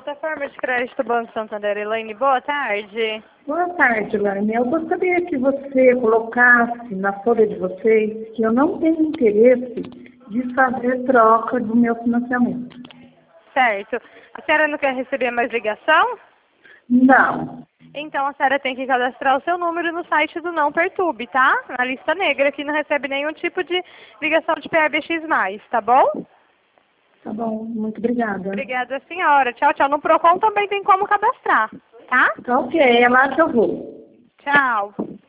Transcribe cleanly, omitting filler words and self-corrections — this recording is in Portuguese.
Plataforma de Crédito Banco Santander, Elaine, boa tarde. Boa tarde, Elaine. Eu gostaria que você colocasse na folha de vocês que eu não tenho interesse de fazer troca do meu financiamento. Certo. A senhora não quer receber mais ligação? Não. Então a senhora tem que cadastrar o seu número no site do Não Perturbe, tá? Na lista negra, que não recebe nenhum tipo de ligação de PABX+, tá bom? Tá bom, muito obrigada. Obrigada, senhora. Tchau, tchau. No Procon também tem como cadastrar, tá? Tá ok, é lá que eu vou. Tchau.